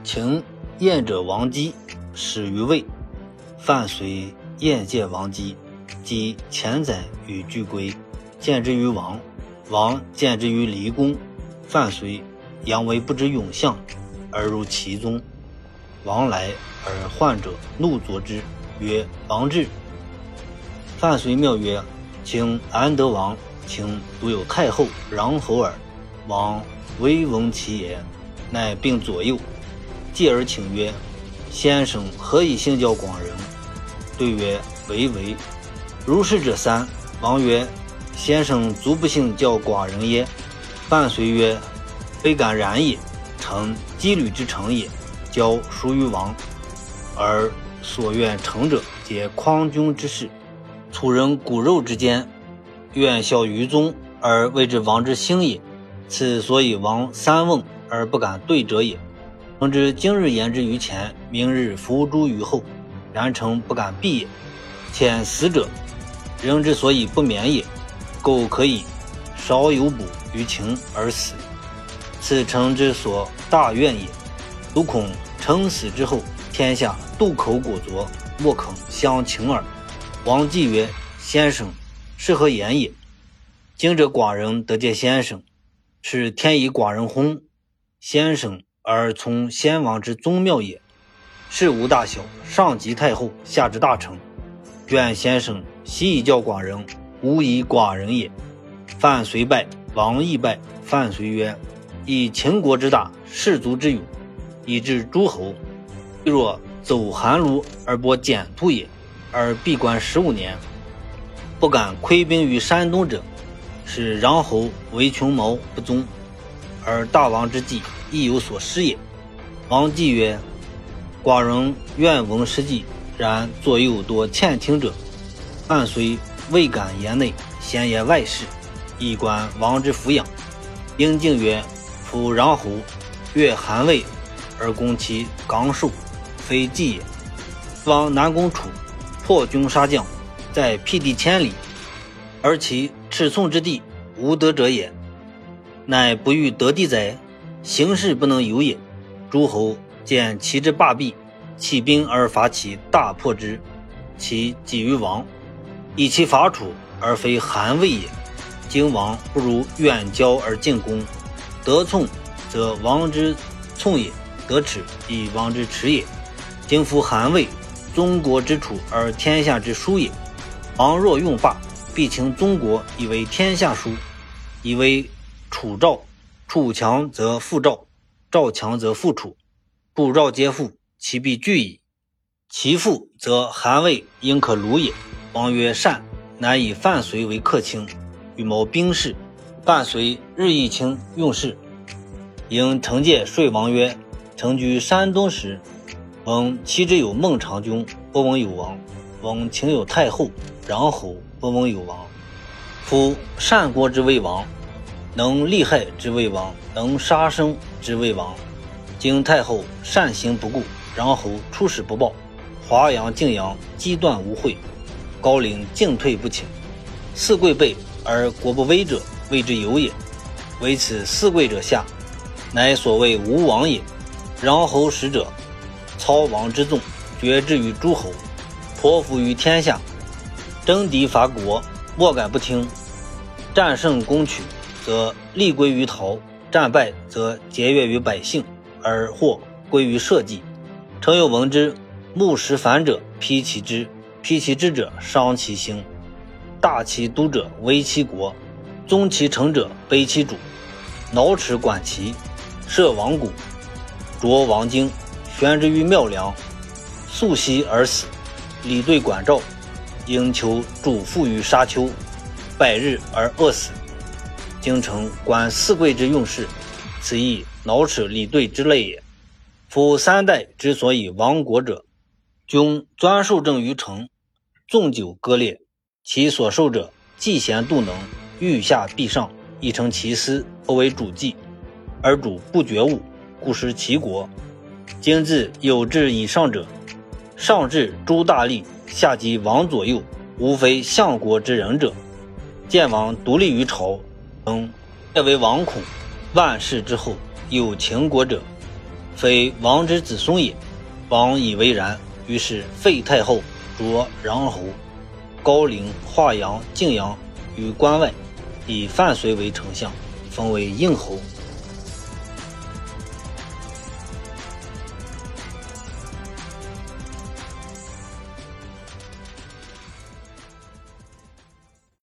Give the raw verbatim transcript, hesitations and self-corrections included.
秦燕者王姬，始于魏，范随燕见王姬，即前载与俱归，见之于王，王见之于离宫，范随阳为不知永相，而入其宗。王来而患者怒作之，曰：王至。范随妙曰：请安得王？请独有太后、穰侯耳。王微闻其言，乃并左右，继而请曰：先生何以姓叫广人？对曰：为为。如是者三。王曰：先生足不幸叫寡人耶？范随曰：非敢然也，臣羁旅之臣也，交属于王，而所愿成者皆匡君之事。楚人骨肉之间，愿效于宗，而谓之王之兴也。此所以王三问而不敢对者也。诚知今日言之于前，明日伏诛于后，然臣不敢避也。且死者，人之所以不免也，苟可以少有补于情而死，此臣之所大愿也。独恐臣死之后，天下渡口果浊，莫肯相请耳。王季曰：先生是何言也？今者寡人得见先生，是天以寡人薨，先生而从先王之宗庙也。事无大小，上及太后，下至大臣，愿先生悉以教寡人，无以寡人也。范随拜，王亦拜。范随曰：以秦国之大，士卒之勇，以至诸侯，若走寒路而播简兔也，而闭关十五年，不敢窥兵于山东者，使穰侯为穷毛不宗，而大王之计亦有所失也。王季曰：寡人愿闻实际，然左右多欠听者。范随未敢言内，先言外事，以观王之抚养。应敬曰：夫穰侯越韩魏而攻其纲数，非计也。王南攻楚，破军杀将，在辟地千里，而其赤宋之地无得者也，乃不欲得地哉？行事不能有也。诸侯见其之霸弊，起兵而伐其，大破之，其己于王，以其伐楚而非韩魏也。今王不如远交而进攻，得从则王之从也，得耻以王之耻也。今夫韩魏，中国之楚而天下之殊也。王若用霸，必请中国以为天下殊，以为楚赵，楚强则复赵，赵强则复楚，楚赵皆复，其必惧矣。其复则韩魏应可虏也。王曰：善。乃以范随为客卿，与谋兵事。范随日益轻用事。因惩戒说王曰：臣居山东时，闻其之有孟尝君，不闻有王；闻秦有太后、穰侯，不闻有王。夫善国之谓王，能利害之谓王，能杀生之谓王。今太后善行不顾，穰侯出使不报，华阳、晋阳击断无会，高陵进退不请。四贵备而国不危者，谓之有也。为此四贵者下，乃所谓无王也。穰侯使者，操王之纵，决之于诸侯，托付于天下，征敌伐国，莫敢不听。战胜攻取，则利归于陶；战败，则节约于百姓，而或归于社稷。臣有闻之，木石反者披其之，披其之者伤其心，大其都者危其国，宗其臣者卑其主，挠齿管其，设王谷，着王经，悬之于庙梁，素息而死。李对管赵，应求主父于沙丘，百日而饿死。京城观四贵之用事，此亦挠齿李对之类也。夫三代之所以亡国者，君专受政于臣，纵酒割裂，其所受者既贤度能，欲下必上，亦成其私，不为主计，而主不觉悟，故失其国。今自有志以上者，上至诸大吏，下及王左右，无非相国之人者。见王独立于朝，嗯，列为王孔，万世之后有秦国者， 非王之子孙也。王以为然，于是废太后，擢穰侯，高陵、华阳、泾阳于关外，以范睢为丞相，封为应侯。